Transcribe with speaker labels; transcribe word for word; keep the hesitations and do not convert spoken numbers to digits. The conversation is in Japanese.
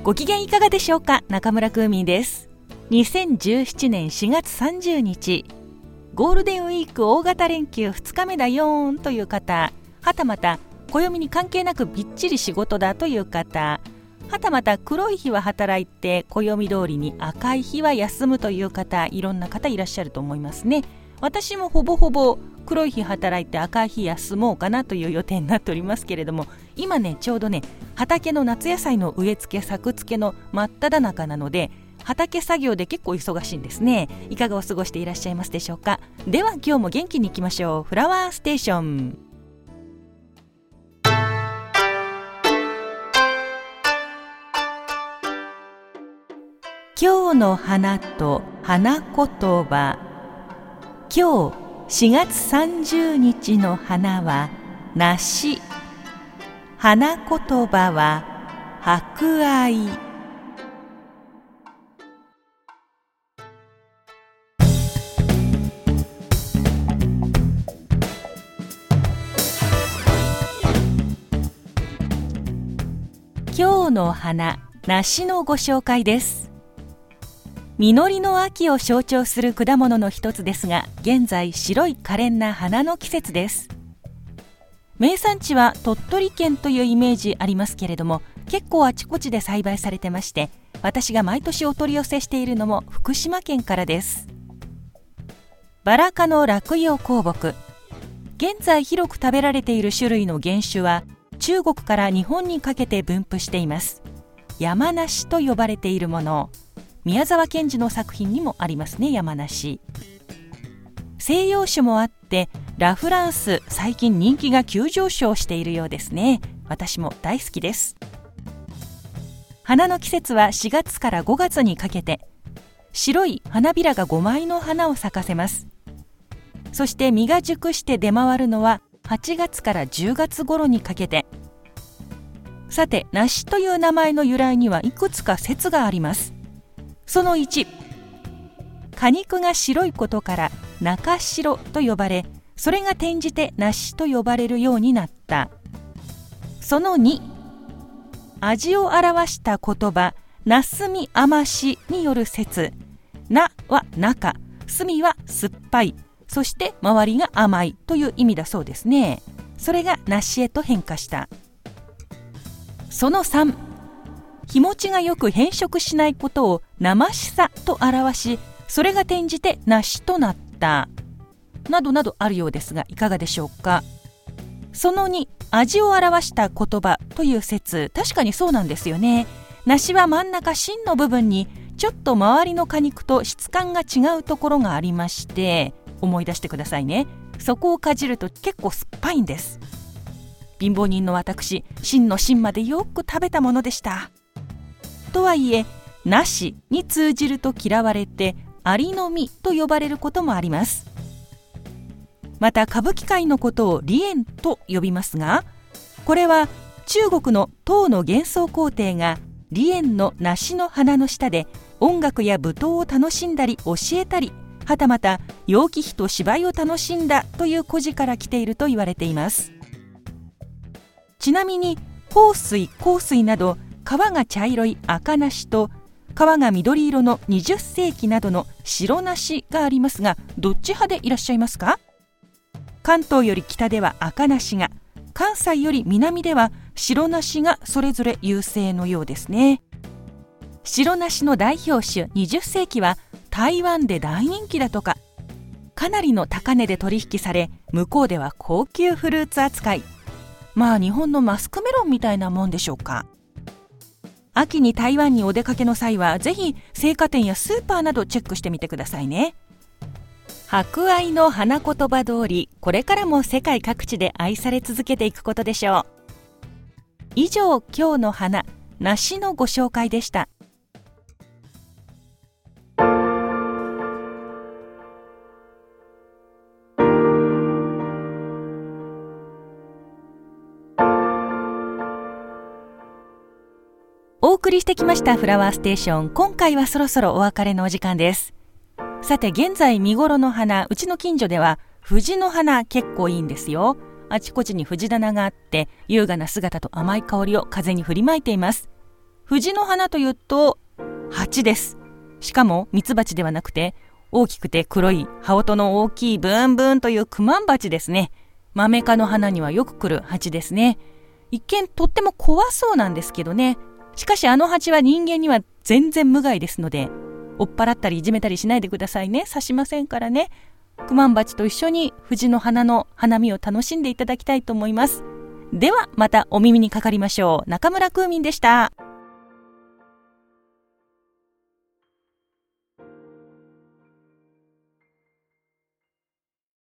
Speaker 1: ご機嫌いかがでしょうか。中村クーミンです。にせんじゅうななねんしがつさんじゅうにち、ゴールデンウィーク大型連休ふつかめだよーんという方、はたまた暦に関係なくびっちり仕事だという方、はたまた黒い日は働いて暦通りに赤い日は休むという方、いろんな方いらっしゃると思いますね。私もほぼほぼ黒い日働いて赤い日休もうかなという予定になっておりますけれども、今ねちょうどね畑の夏野菜の植え付け作付けの真っ只中なので、畑作業で結構忙しいんですね。いかがお過ごしていらっしゃいますでしょうか。では今日も元気にいきましょう。フラワーステーション。今日の花と花言葉。今日しがつさんじゅうにちの花は梨。花言葉は博愛。今日の花、梨のご紹介です。実りの秋を象徴する果物の一つですが、現在白い可憐な花の季節です。名産地は鳥取県というイメージありますけれども、結構あちこちで栽培されてまして、私が毎年お取り寄せしているのも福島県からです。バラ科の落葉香木。現在広く食べられている種類の原種は中国から日本にかけて分布しています。山梨と呼ばれているもの、宮沢賢治の作品にもありますね。山梨西洋種もあって、ラ・フランス最近人気が急上昇しているようですね。私も大好きです。花の季節はしがつからごがつにかけて、白い花びらがごまいの花を咲かせます。そして実が熟して出回るのははちがつからじゅうがつ頃にかけて。さて、梨という名前の由来にはいくつか説があります。そのいち、果肉が白いことから中白と呼ばれ、それが転じて梨と呼ばれるようになった。そのに、味を表した言葉なすみ甘しによる説。なは中、すみは酸っぱい、そして周りが甘いという意味だそうですね。それが梨へと変化した。そのさん、日持ちがよく変色しないことを生しさと表し、それが転じて梨となった。などなどあるようですが、いかがでしょうか。そのに、味を表した言葉という説、確かにそうなんですよね。梨は真ん中芯の部分にちょっと周りの果肉と質感が違うところがありまして、思い出してくださいね。そこをかじると結構酸っぱいんです。貧乏人の私、芯の芯までよく食べたものでした。とはいえ、なしに通じると嫌われて、ありのみと呼ばれることもあります。また歌舞伎界のことを梨園と呼びますが、これは中国の唐の幻想皇帝が梨園の梨の花の下で音楽や舞踏を楽しんだり教えたり、はたまた楊貴妃と芝居を楽しんだという故事から来ていると言われています。ちなみに豊水、香水など皮が茶色い赤梨と皮が緑色のにじゅっせいきなどの白梨がありますが、どっち派でいらっしゃいますか？関東より北では赤梨が、関西より南では白梨がそれぞれ優勢のようですね。白梨の代表種にじゅっせいきは台湾で大人気だとか。かなりの高値で取引され、向こうでは高級フルーツ扱い。まあ日本のマスクメロンみたいなもんでしょうか。秋に台湾にお出かけの際は、ぜひ青果店やスーパーなどチェックしてみてくださいね。博愛の花言葉通り、これからも世界各地で愛され続けていくことでしょう。以上、今日の花、梨のご紹介でした。お送りしてきましたフラワーステーション。今回はそろそろお別れのお時間です。さて、現在見頃の花、うちの近所では藤の花結構いいんですよ。あちこちに藤棚があって、優雅な姿と甘い香りを風に振りまいています。 藤の花というと蜂です。しかもミツバチではなくて、大きくて黒い羽音の大きいブーンブーンというクマンバチですね。マメ科の花にはよく来る蜂ですね。一見とっても怖そうなんですけどね。しかしあの蜂は人間には全然無害ですので、追っ払ったりいじめたりしないでくださいね。刺しませんからね。クマンバチと一緒に藤の花の花見を楽しんでいただきたいと思います。ではまたお耳にかかりましょう。中村クーミンでした。